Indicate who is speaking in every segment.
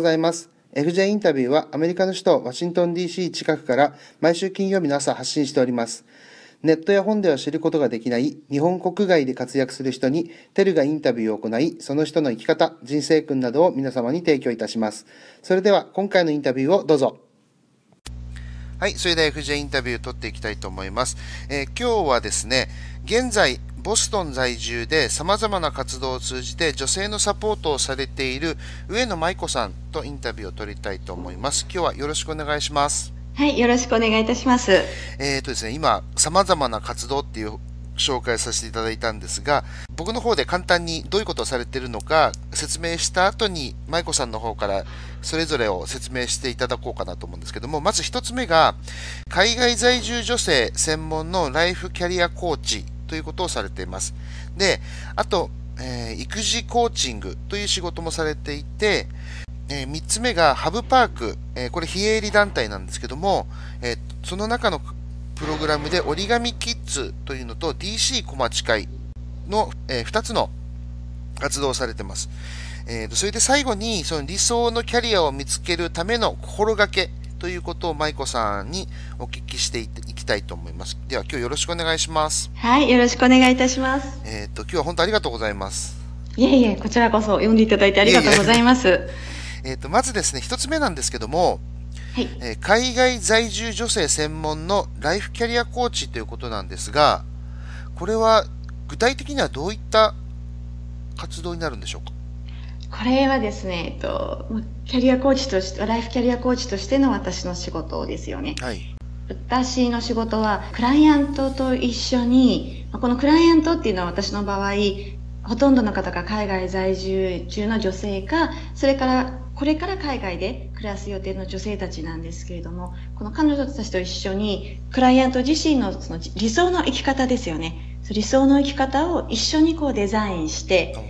Speaker 1: ざいます。FJ インタビューはアメリカの首都ワシントン DC 近くから毎週金曜日の朝発信しております。ネットや本では知ることができない日本国外で活躍する人にテルがインタビューを行い、その人の生き方、人生訓などを皆様に提供いたします。それでは今回のインタビューをどうぞ。はい、それでは FJ インタビューを取っていきたいと思います。今日はですね、現在ボストン在住で様々な活動を通じて女性のサポートをされている上野舞子さんとインタビューを取りたいと思います。今日はよろしくお願いします。
Speaker 2: はい、よろしくお願いいたします。
Speaker 1: ですね、今様々な活動っていう紹介させていただいたんですが、僕の方で簡単にどういうことをされているのか説明した後に舞子さんの方からそれぞれを説明していただこうかなと思うんですけども、まず一つ目が海外在住女性専門のライフキャリアコーチということをされています。で、あと、育児コーチングという仕事もされていて、3つ目がハブパーク、これ非営利団体なんですけども、その中のプログラムで折り紙キッズというのと DC 小町会の、2つの活動をされています。それで最後にその理想のキャリアを見つけるための心がけということを舞子さんにお聞きしていきたいと思います。では今日よろしくお願いします。
Speaker 2: はい、よろしくお願いいたします。
Speaker 1: 今日は本当ありがとうございます。
Speaker 2: いえいえ、こちらこそ呼んでいただいてありがとうございます。
Speaker 1: まずですね、一つ目なんですけども、
Speaker 2: はい、
Speaker 1: 海外在住女性専門のライフキャリアコーチということなんですが、これは具体的にはどういった活動になるんでしょうか？
Speaker 2: これはですね、キャリアコーチとして、ライフキャリアコーチとしての私の仕事ですよね。
Speaker 1: はい。
Speaker 2: 私の仕事はクライアントと一緒に、このクライアントっていうのは私の場合、ほとんどの方が海外在住中の女性か、それからこれから海外で暮らす予定の女性たちなんですけれども、この彼女たちと一緒にクライアント自身のその理想の生き方ですよね。理想の生き方を一緒にこうデザインして、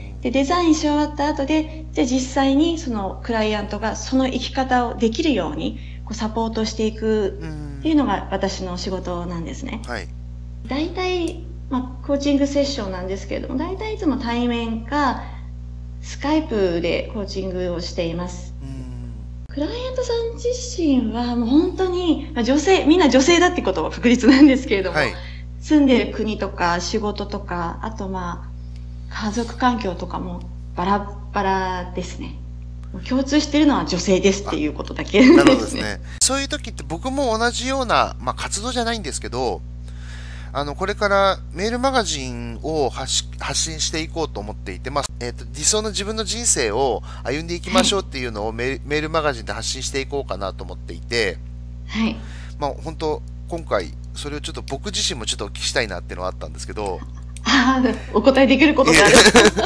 Speaker 2: でデザインし終わった後で、じゃあ実際にそのクライアントがその生き方をできるようにこうサポートしていくっていうのが私の仕事なんですね。
Speaker 1: はい。
Speaker 2: 大体、コーチングセッションなんですけれども、大体いつも対面かスカイプでコーチングをしています。クライアントさん自身はもう本当に女性、みんな女性だってことは確実なんですけれども、はい、住んでる国とか仕事とか、あと家族環境とかもバラバラですね。共通しているのは女性ですっていうことだけですね。
Speaker 1: なるほどですね。そういう時って僕も同じような、活動じゃないんですけど、これからメールマガジンを発信していこうと思っていて、理想の自分の人生を歩んでいきましょうっていうのをメールマガジンで発信していこうかなと思っていて、
Speaker 2: はい。
Speaker 1: 本当今回それをちょっと僕自身もちょっとお聞きしたいなっていうのはあったんですけど、
Speaker 2: お答えできることがある。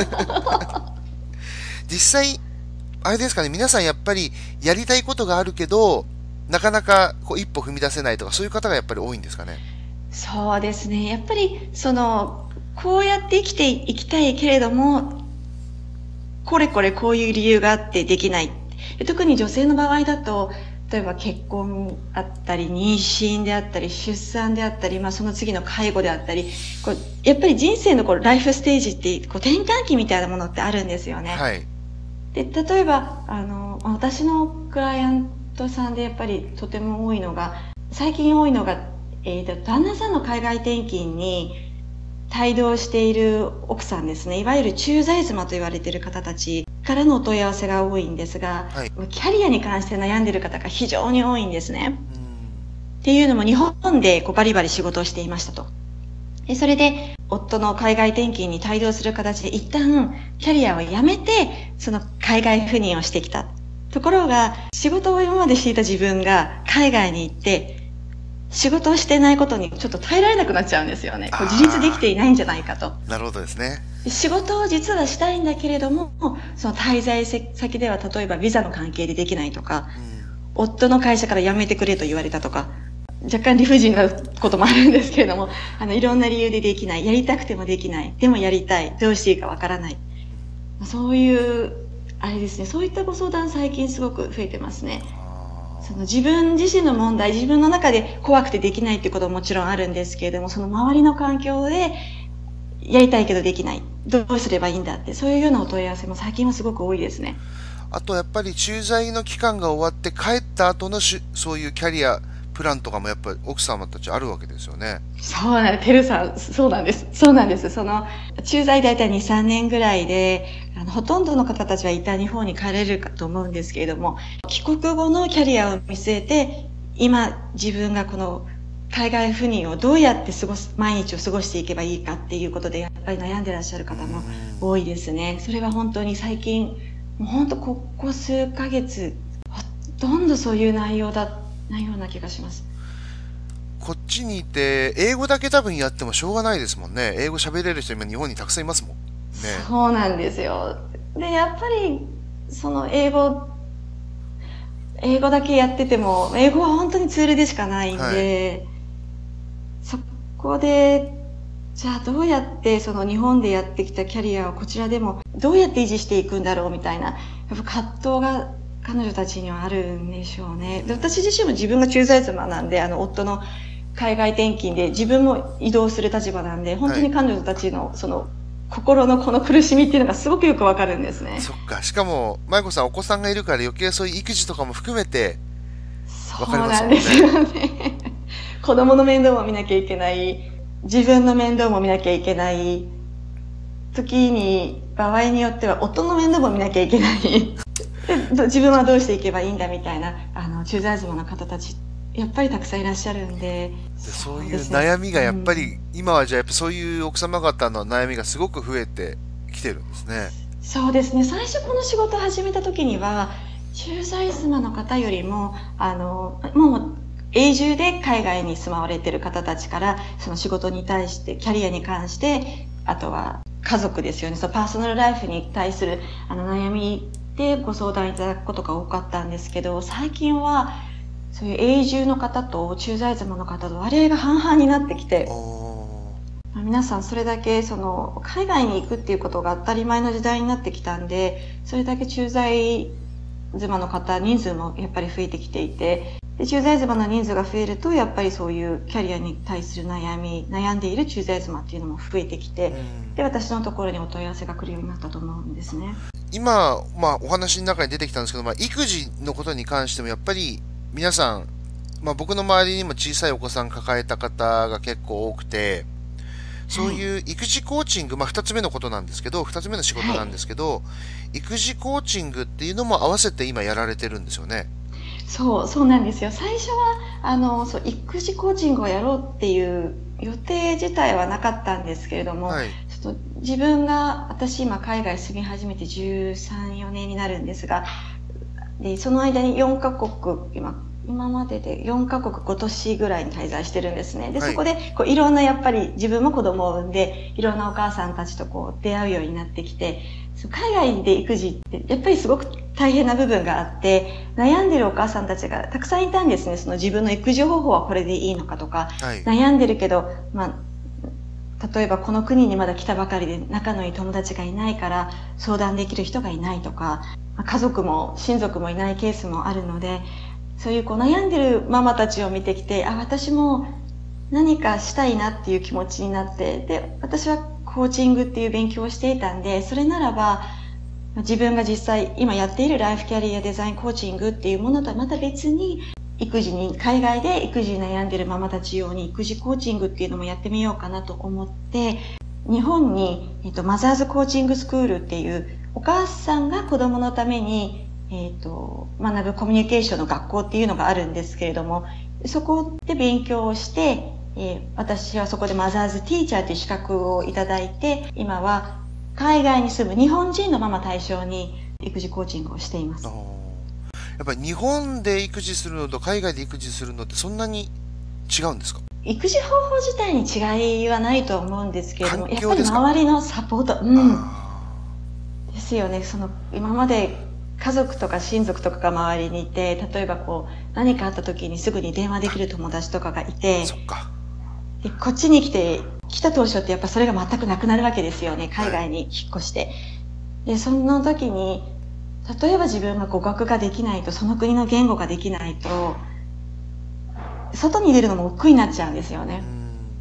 Speaker 1: 実際あれですかね、皆さんやっぱりやりたいことがあるけどなかなかこう一歩踏み出せないとか、そういう方がやっぱり多いんですかね？
Speaker 2: そうですね。やっぱりこうやって生きていきたいけれども、こういう理由があってできない。特に女性の場合だと、例えば結婚あったり、妊娠であったり、出産であったり、その次の介護であったり、やっぱり人生のライフステージって転換期みたいなものってあるんですよね。
Speaker 1: はい。
Speaker 2: で、例えば、私のクライアントさんでやっぱりとても多いのが、最近多いのが、旦那さんの海外転勤に帯同している奥さんですね。いわゆる駐在妻と言われている方たちからのお問い合わせが多いんですが、はい、キャリアに関して悩んでいる方が非常に多いんですね。っていうのも日本でバリバリ仕事をしていましたと。それで夫の海外転勤に帯同する形で一旦キャリアを辞めてその海外赴任をしてきた。ところが仕事を今までしていた自分が海外に行って仕事をしてないことにちょっと耐えられなくなっちゃうんですよね。自立できていないんじゃないかと。
Speaker 1: なるほどですね。
Speaker 2: 仕事を実はしたいんだけれども、その滞在先では例えばビザの関係でできないとか、夫の会社から辞めてくれと言われたとか、若干理不尽なこともあるんですけれども、いろんな理由でできない。やりたくてもできない。でもやりたい。どうしていいかわからない。そういう、あれですね。そういったご相談最近すごく増えてますね。自分自身の問題、自分の中で怖くてできないっていうことももちろんあるんですけれども、その周りの環境でやりたいけどできない。どうすればいいんだって、そういうようなお問い合わせも最近はすごく多いですね。
Speaker 1: あとやっぱり駐在の期間が終わって帰った後のそういうキャリアプランとかもやっぱり奥様たちあるわけですよね。
Speaker 2: そうなんです。てるさん、そうなんです。そうなんです。駐在大体2、3年ぐらいで、ほとんどの方たちは一旦日本に帰れるかと思うんですけれども、帰国後のキャリアを見据えて、今自分がこの海外赴任をどうやって毎日を過ごしていけばいいかっていうことで、やっぱり悩んでらっしゃる方も多いですね。それは本当に最近、もう本当ここ数ヶ月、ほとんどそういう内容なような気がします。
Speaker 1: こっちにいて、英語だけ多分やってもしょうがないですもんね。英語喋れる人今日本にたくさんいますもんね。
Speaker 2: そうなんですよ。で、やっぱり、英語だけやってても、英語は本当にツールでしかないんで、そこで、じゃあどうやってその日本でやってきたキャリアをこちらでもどうやって維持していくんだろうみたいな、やっぱ葛藤が彼女たちにはあるんでしょうね。で、私自身も自分が駐在妻なんで、夫の海外転勤で自分も移動する立場なんで、本当に彼女たちのその心のこの苦しみっていうのがすごくよくわかるんですね。
Speaker 1: そっか。しかも、舞子さんお子さんがいるから余計そういう育児とかも含めてわかりますもんね。
Speaker 2: そうなんですよね。子供の面倒も見なきゃいけない。自分の面倒も見なきゃいけない。時に、場合によっては夫の面倒も見なきゃいけない。で自分はどうしていけばいいんだみたいな、駐在妻の方たち、やっぱりたくさんいらっしゃるんで。
Speaker 1: そういう悩みがやっぱり、今はじゃあやっぱそういう奥様方の悩みがすごく増えてきてるんですね。
Speaker 2: そうですね。最初この仕事を始めた時には、駐在妻の方よりも、もう永住で海外に住まわれている方たちから、その仕事に対して、キャリアに関して、あとは家族ですよね。そのパーソナルライフに対する悩みでご相談いただくことが多かったんですけど、最近はそういう永住の方と駐在妻の方と割合が半々になってきて、皆さんそれだけ海外に行くっていうことが当たり前の時代になってきたんで、それだけ駐在妻の方人数もやっぱり増えてきていて、で駐在妻の人数が増えるとやっぱりそういうキャリアに対する悩んでいる駐在妻っていうのも増えてきて、で私のところにお問い合わせが来るようになったと思うんですね。
Speaker 1: 今、お話の中に出てきたんですけど、育児のことに関してもやっぱり皆さん、僕の周りにも小さいお子さん抱えた方が結構多くて、そういう育児コーチング、二つ目のことなんですけど、二つ目の仕事なんですけど、育児コーチングっていうのも合わせて今やられてるんですよね。
Speaker 2: そうなんですよ。最初は育児コーチングをやろうっていう予定自体はなかったんですけれども、ちょっと私今海外住み始めて13、4年になるんですが、でその間に4カ国今までで4カ国5都市ぐらいに滞在してるんですね。で、そこでいろんなやっぱり自分も子供を産んでいろんなお母さんたちと出会うようになってきて、海外で育児ってやっぱりすごく大変な部分があって、悩んでるお母さんたちがたくさんいたんですね。自分の育児方法はこれでいいのかとか、悩んでるけど、例えばこの国にまだ来たばかりで仲のいい友達がいないから相談できる人がいないとか、家族も親族もいないケースもあるので、そういう悩んでるママたちを見てきて、私も何かしたいなっていう気持ちになって、で、私はコーチングっていう勉強をしていたんで、それならば自分が実際今やっているライフキャリアデザインコーチングっていうものとはまた別に、海外で育児に悩んでるママたち用に育児コーチングっていうのもやってみようかなと思って、日本に、マザーズコーチングスクールっていうお母さんが子供のために学ぶコミュニケーションの学校っていうのがあるんですけれども、そこで勉強をして、私はそこでマザーズティーチャーという資格をいただいて、今は海外に住む日本人のママ対象に育児コーチングをしています。
Speaker 1: やっぱり日本で育児するのと海外で育児するのってそんなに違うんですか？
Speaker 2: 育児方法自体に違いはないと思うんですけれども、やっぱり周りのサポート、ですよね。今まで家族とか親族とかが周りにいて、例えば何かあった時にすぐに電話できる友達とかがいて、でこっちに来た当初ってやっぱそれが全くなくなるわけですよね。海外に引っ越して。で、その時に、例えば自分が語学ができないと、その国の言語ができないと、外に出るのも億劫になっちゃうんですよね。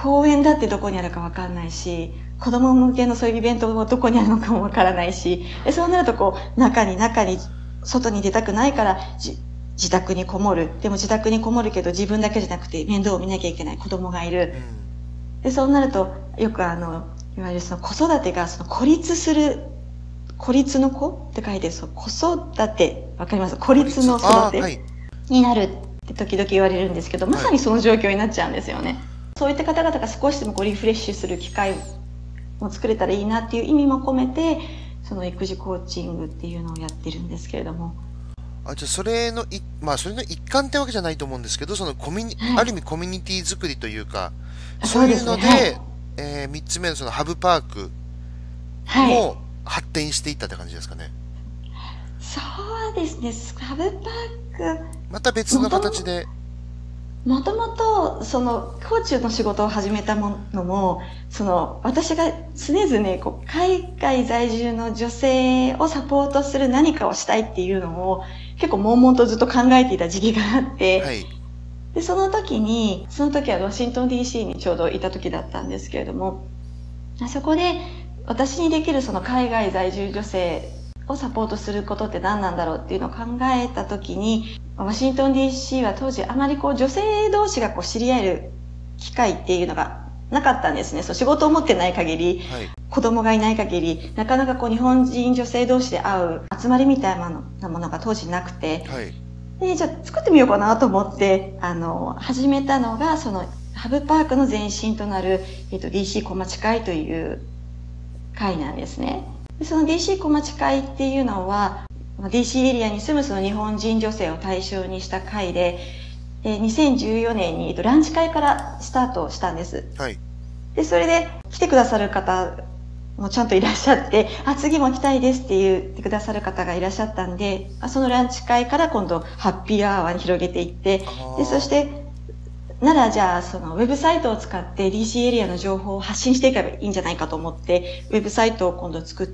Speaker 2: 公園だってどこにあるかわかんないし、子供向けのそういうイベントもどこにあるのかもわからないし、そうなるとこう、中に、外に出たくないから、自宅にこもる。でも自宅にこもるけど自分だけじゃなくて面倒を見なきゃいけない子供がいる。で、そうなると、よくいわゆるその子育てがその孤立の子って書いて、子育て、わかります？孤立の育てになるって時々言われるんですけど、まさにその状況になっちゃうんですよね。そういった方々が少しでもリフレッシュする機会を作れたらいいなっていう意味も込めて、その育児コーチングっていうのをやってるんですけれども。
Speaker 1: じゃあそれの一環ってわけじゃないと思うんですけど、そのある意味コミュニティ作りというか、そういうので、3つ目のそのハブパークも発展していったって感じですかね。
Speaker 2: そうですね。ハブパーク。
Speaker 1: また別の形で。
Speaker 2: もともと、その、コーチの仕事を始めたのも、私が常々、海外在住の女性をサポートする何かをしたいっていうのを、結構悶々とずっと考えていた時期があって、はい、で、その時はワシントン DC にちょうどいた時だったんですけれども、そこで、私にできるその海外在住女性をサポートすることって何なんだろうっていうのを考えた時に、ワシントン DC は当時あまり女性同士が知り合える機会っていうのがなかったんですね。仕事を持ってない限り、はい、子供がいない限り、なかなか日本人女性同士で会う集まりみたいなものが当時なくて、はい、で、じゃあ作ってみようかなと思って、始めたのが、ハブパークの前身となる、DC 小町会という会なんですね。で、その DC 小町会っていうのは、DC エリアに住むその日本人女性を対象にした会で、2014年にランチ会からスタートしたんです。はい。で、それで来てくださる方もちゃんといらっしゃって、次も来たいですって言ってくださる方がいらっしゃったんで、そのランチ会から今度ハッピーアワーに広げていって、で、そして、じゃあウェブサイトを使って DC エリアの情報を発信していけばいいんじゃないかと思って、ウェブサイトを今度作って、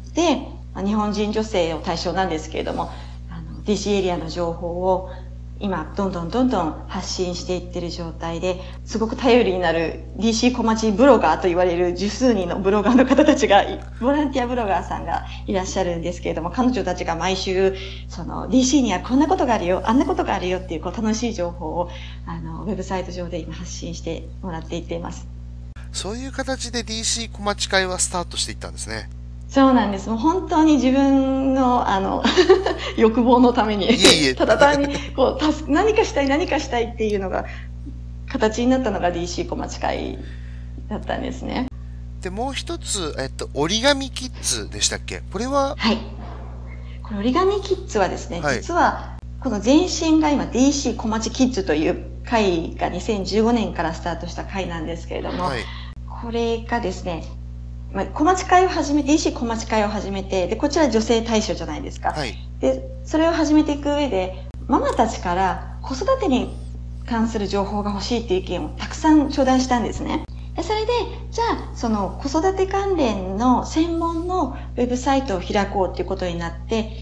Speaker 2: 日本人女性を対象なんですけれども、DC エリアの情報を今どんどん発信していってる状態で、すごく頼りになる DC 小町ブロガーと言われる十数人のブロガーの方たちが、ボランティアブロガーさんがいらっしゃるんですけれども、彼女たちが毎週、DC にはこんなことがあるよ、あんなことがあるよっていう楽しい情報を、ウェブサイト上で今発信してもらっていっています。
Speaker 1: そういう形で DC 小町会はスタートしていったんですね。
Speaker 2: そうなんです。もう本当に自分の、欲望のために、ただ単に、何かしたいっていうのが、形になったのが DC 小町会だったんですね。
Speaker 1: で、もう一つ、折り紙キッズでしたっけ？これは？
Speaker 2: はい。これ折り紙キッズはですね、はい、実は、この前身が今 DC 小町キッズという会が2015年からスタートした会なんですけれども、はい、これがですね、小町会を始めて、DC 小町会を始めて、で、こちら女性対象じゃないですか。はい。で、それを始めていく上で、ママたちから子育てに関する情報が欲しいっていう意見をたくさん頂戴したんですね。で、それで、じゃあ、子育て関連の専門のウェブサイトを開こうっていうことになって、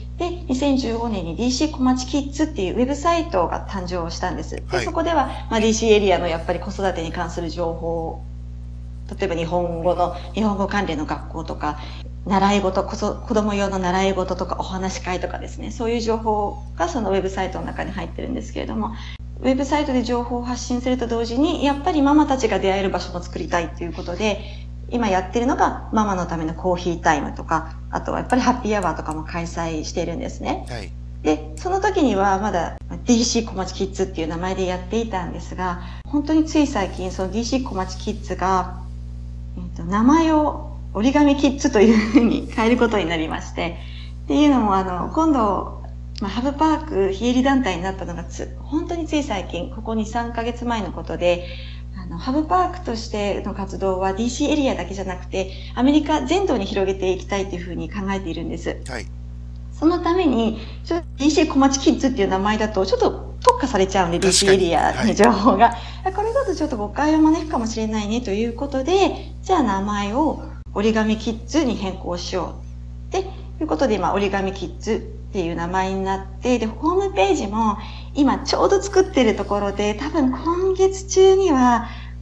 Speaker 2: で、2015年に DC 小町キッズっていうウェブサイトが誕生したんです。で、そこでは、DC エリアのやっぱり子育てに関する情報を、例えば日本語関連の学校とか、習い事、子供用の習い事とかお話し会とかですね、そういう情報がそのウェブサイトの中に入ってるんですけれども、ウェブサイトで情報を発信すると同時に、やっぱりママたちが出会える場所も作りたいということで、今やってるのがママのためのコーヒータイムとか、あとはやっぱりハッピーアワーとかも開催しているんですね。はい。で、その時にはまだ DC 小町キッズっていう名前でやっていたんですが、本当につい最近その DC 小町キッズが、名前を折り紙キッズというふうに変えることになりまして、っていうのも今度、ハブパーク非営利団体になったのが本当につい最近、ここ2、3ヶ月前のことで、ハブパークとしての活動は DC エリアだけじゃなくて、アメリカ全土に広げていきたいというふうに考えているんです。はい。そのために、DC 小町キッズっていう名前だと、ちょっと特化されちゃうんで、DC エリアの情報が。はい、これだとちょっと誤解を招くかもしれないねということで、じゃあ名前を折り紙キッズに変更しよう。っていうことで、今、折り紙キッズっていう名前になって、で、ホームページも今ちょうど作ってるところで、多分今月中には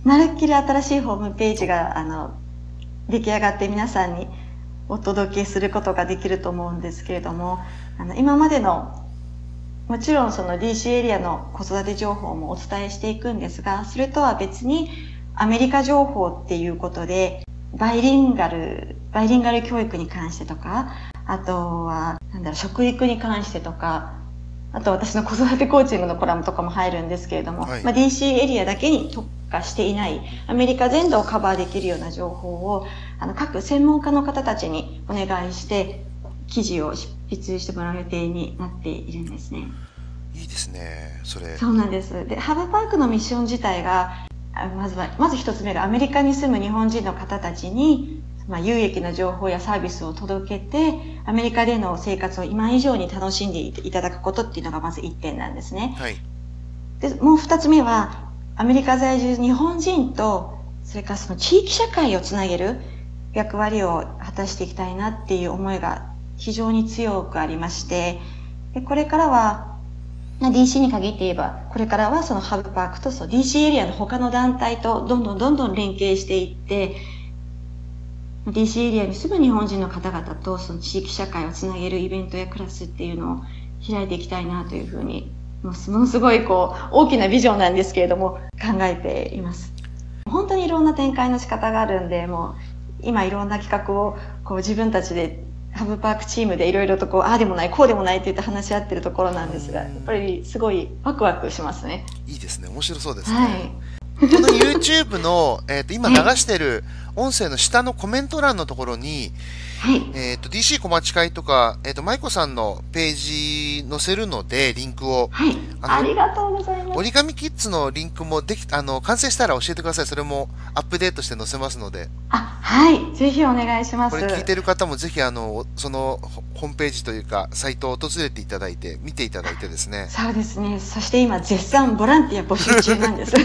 Speaker 2: なるっきり新しいホームページが出来上がって皆さんにお届けすることができると思うんですけれども、今までのもちろんその DC エリアの子育て情報もお伝えしていくんですが、それとは別にアメリカ情報っていうことでバイリンガル教育に関してとか、あとは食育に関してとか、あと私の子育てコーチングのコラムとかも入るんですけれども、
Speaker 1: はい、
Speaker 2: DC エリアだけに特化していないアメリカ全土をカバーできるような情報を各専門家の方たちにお願いして記事を執筆してもらう予定になっているんですね。
Speaker 1: いいですね、それ。
Speaker 2: そうなんです。で、ハブパークのミッション自体がまず一つ目がアメリカに住む日本人の方たちに有益な情報やサービスを届けて、アメリカでの生活を今以上に楽しんでいただくことっていうのがまず1点なんですね。
Speaker 1: はい。
Speaker 2: で、もう2つ目は、アメリカ在住日本人と、それからその地域社会をつなげる役割を果たしていきたいなっていう思いが非常に強くありまして、でこれからは、DC に限って言えば、これからはそのハブパークとその DC エリアの他の団体とどんどん連携していって、DC エリアに住む日本人の方々とその地域社会をつなげるイベントやクラスっていうのを開いていきたいなというふうに、ものすごい大きなビジョンなんですけれども考えています。本当にいろんな展開の仕方があるんで、もう今いろんな企画を自分たちでハブパークチームでいろいろとああでもないこうでもないって言って話し合ってるところなんですが、やっぱりすごいワクワクしますね。
Speaker 1: いいですね、面白そうですね。
Speaker 2: はい、
Speaker 1: この YouTube の、今流してる音声の下のコメント欄のところに、
Speaker 2: はい、
Speaker 1: DC 小町会とか、舞子さんのページ載せるので、リンクを。
Speaker 2: はい、ありがとうございます。
Speaker 1: 折り紙キッズのリンクも完成したら教えてください。それもアップデートして載せますので。
Speaker 2: はい、ぜひお願いします。
Speaker 1: これ聞いてる方もぜひそのホームページというか、サイトを訪れていただいて、見ていただいてですね。
Speaker 2: そうですね。そして今、絶賛ボランティア募集中なんです。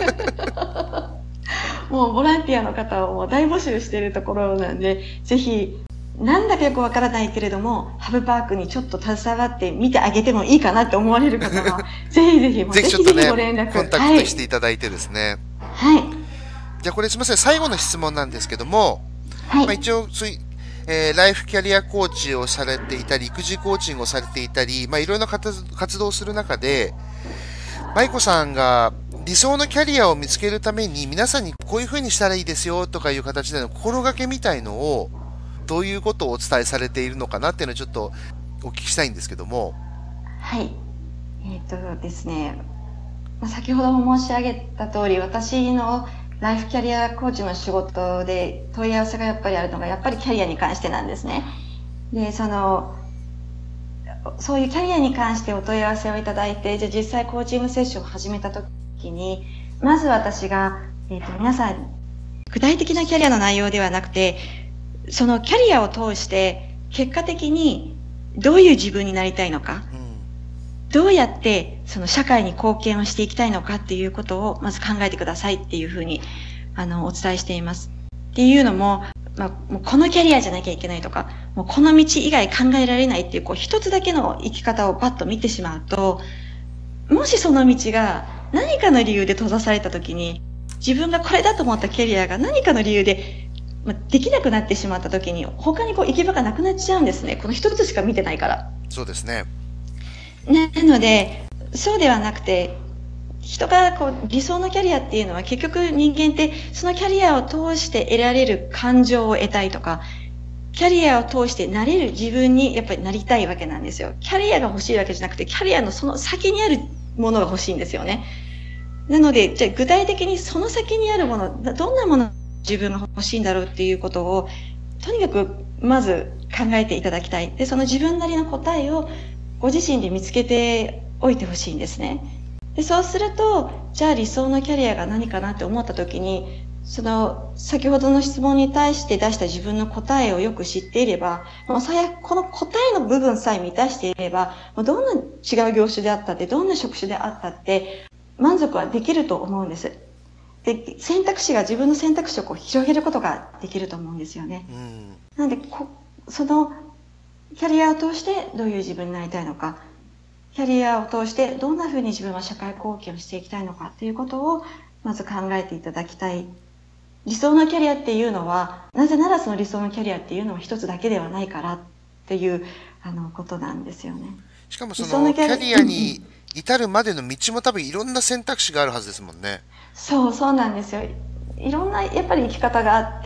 Speaker 2: もうボランティアの方をもう大募集しているところなんで、ぜひ、なんだかよくわからないけれども、ハブパークにちょっと携わって見てあげてもいいかなって思われる方は、ぜひぜひ、
Speaker 1: ぜひちょっとね、
Speaker 2: ご連絡
Speaker 1: コンタクトしていただいてですね。
Speaker 2: はい。
Speaker 1: じゃあこれすみません、最後の質問なんですけども、
Speaker 2: はい。
Speaker 1: 一応ライフキャリアコーチをされていたり、育児コーチングをされていたり、いろいろな活動をする中で、舞子さんが理想のキャリアを見つけるために皆さんにこういう風にしたらいいですよとかいう形での心がけみたいのをどういうことをお伝えされているのかなっていうのをちょっとお聞きしたいんですけども。
Speaker 2: はい。ですね、先ほども申し上げた通り、私のライフキャリアコーチの仕事で問い合わせがやっぱりあるのが、やっぱりキャリアに関してなんですね。で、そういうキャリアに関してお問い合わせをいただいて、じゃあ実際コーチングセッションを始めた時に、まず私が、皆さん、具体的なキャリアの内容ではなくて、そのキャリアを通して結果的にどういう自分になりたいのか、どうやってその社会に貢献をしていきたいのかっていうことをまず考えてくださいっていうふうにお伝えしています。っていうのも、もうこのキャリアじゃなきゃいけないとか、もうこの道以外考えられないっていう一つだけの生き方をパッと見てしまうと、もしその道が何かの理由で閉ざされた時に、自分がこれだと思ったキャリアが何かの理由でできなくなってしまった時に、他に行き場がなくなっちゃうんですね。この一つしか見てないから。
Speaker 1: そうですね。
Speaker 2: なので、そうではなくて、人が理想のキャリアっていうのは結局人間ってそのキャリアを通して得られる感情を得たいとか、キャリアを通してなれる自分にやっぱりなりたいわけなんですよ。キャリアが欲しいわけじゃなくて、キャリアのその先にあるものが欲しいんですよね。なので、じゃあ具体的にその先にあるもの、どんなもの自分が欲しいんだろうっていうことを、とにかくまず考えていただきたい。で、その自分なりの答えをご自身で見つけておいてほしいんですね。で、そうすると、じゃあ理想のキャリアが何かなって思った時に、先ほどの質問に対して出した自分の答えをよく知っていれば、もう最悪この答えの部分さえ満たしていれば、どんな違う業種であったって、どんな職種であったって、満足はできると思うんです。で、自分の選択肢を広げることができると思うんですよね。なので、そのキャリアを通してどういう自分になりたいのか、キャリアを通してどんな風に自分は社会貢献をしていきたいのかということをまず考えていただきたい。理想のキャリアっていうのは、なぜならその理想のキャリアっていうのは一つだけではないからっていうことなんですよね。
Speaker 1: しかもそのキャリアに至るまでの道も多分いろんな選択肢があるはずですもんね。
Speaker 2: そうなんですよ。いろんなやっぱり生き方があって、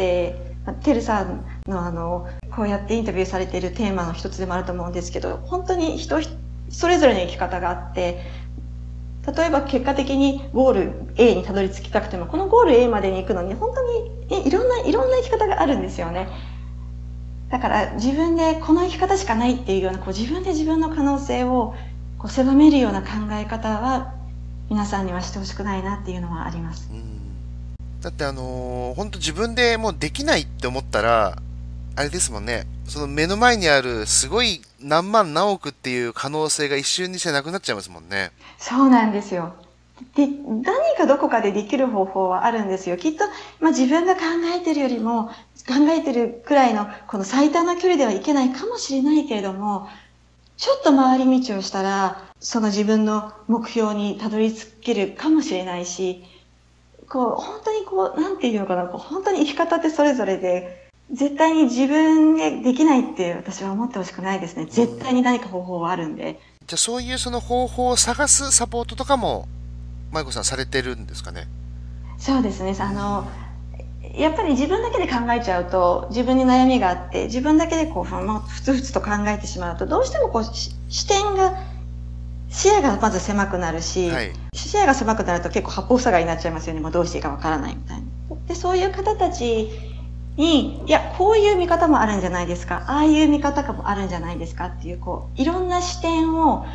Speaker 2: てるさんのこうやってインタビューされているテーマの一つでもあると思うんですけど、本当に人それぞれの生き方があって、例えば結果的にゴール A にたどり着きたくても、このゴール A までに行くのに本当にいろんな生き方があるんですよね。だから自分でこの生き方しかないっていうような、自分で自分の可能性を狭めるような考え方は皆さんにはしてほしくないなっていうのはあります。
Speaker 1: だって本当自分でもうできないって思ったら、あれですもんね。その目の前にあるすごい何万何億っていう可能性が一瞬にしてなくなっちゃいますもんね。
Speaker 2: そうなんですよ。で、何かどこかでできる方法はあるんですよ。きっと、自分が考えてるよりも、考えてるくらいのこの最短な距離ではいけないかもしれないけれども、ちょっと回り道をしたら、その自分の目標にたどり着けるかもしれないし、本当になんていうのかな、本当に生き方ってそれぞれで、絶対に自分でできないって私は思ってほしくないですね。絶対に何か方法はあるんで。
Speaker 1: じゃあそういうその方法を探すサポートとかも、舞子さんされてるんですかね？
Speaker 2: そうですね。やっぱり自分だけで考えちゃうと、自分に悩みがあって、自分だけでふつふつと考えてしまうと、どうしても視点が、視野がまず狭くなるし、はい、視野が狭くなると結構八方塞がりになっちゃいますよね。もうどうしていいかわからないみたいな。で、そういう方たちに、いや、こういう見方もあるんじゃないですか、ああいう見方もあるんじゃないですかっていう、いろんな視点を、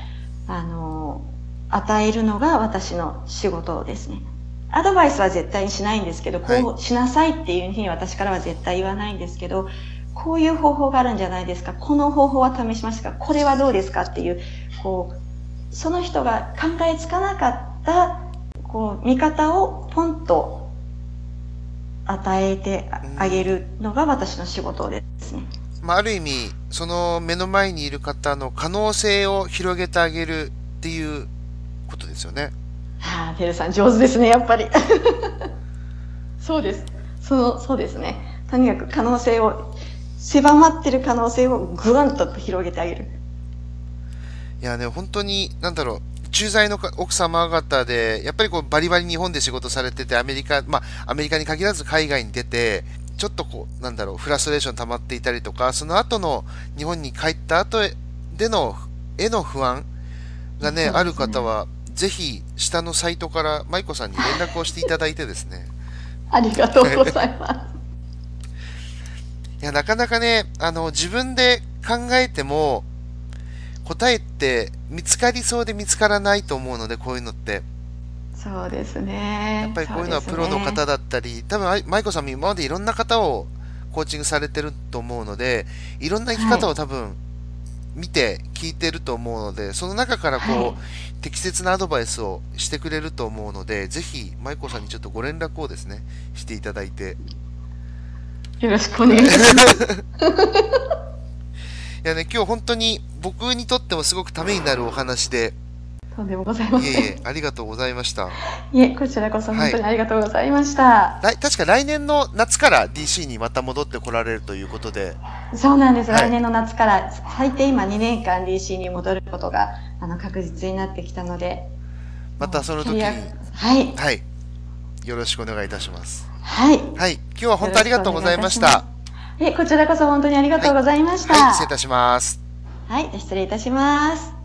Speaker 2: 与えるのが私の仕事ですね。アドバイスは絶対にしないんですけど、こうしなさいっていうふうに私からは絶対言わないんですけど、こういう方法があるんじゃないですか、この方法は試しましたか、これはどうですかっていう、その人が考えつかなかった見方をポンと与えてあげるのが私の仕事ですね。
Speaker 1: ある意味その目の前にいる方の可能性を広げてあげるっていうことですよね。
Speaker 2: はあ、てるさん上手ですね、やっぱり。そうです。そうですね。とにかく可能性を、狭まってる可能性をぐわんと広げてあげる。
Speaker 1: いやね、本当に、駐在の奥様方で、やっぱりバリバリ日本で仕事されてて、アメリカに限らず海外に出て、ちょっとフラストレーション溜まっていたりとか、その後の日本に帰った後での不安がね、ある方は、ぜひ下のサイトから舞子さんに連絡をしていただいてですね。
Speaker 2: ありがとうございます。
Speaker 1: いや、なかなかね、自分で考えても答えって見つかりそうで見つからないと思うので、こういうのって。
Speaker 2: そうですね。
Speaker 1: やっぱりこういうのはプロの方だったり、多分舞子さんも今までいろんな方をコーチングされてると思うので、いろんな生き方を多分見て聞いてると思うので、その中から適切なアドバイスをしてくれると思うので、ぜひ舞子さんにちょっとご連絡をですね、していただいて。
Speaker 2: よろしくお願いします。
Speaker 1: いやね、今日本当に僕にとってもすごくためになるお話で。
Speaker 2: とんでもございません。
Speaker 1: ありがとうございました。
Speaker 2: いえ、こちらこそ本当にありがとうございました。
Speaker 1: 確か来年の夏から DC にまた戻ってこられるということで。
Speaker 2: そうなんです。来年の夏から最低今2年間 DC に戻ることが確実になってきたので。
Speaker 1: またその時に。はい。よろしくお願いいたします。
Speaker 2: はい。
Speaker 1: はい。今日は本当ありがとうございました。
Speaker 2: こちらこそ本当にありがとうございました。
Speaker 1: 失礼いたします。
Speaker 2: はい、失礼いたします。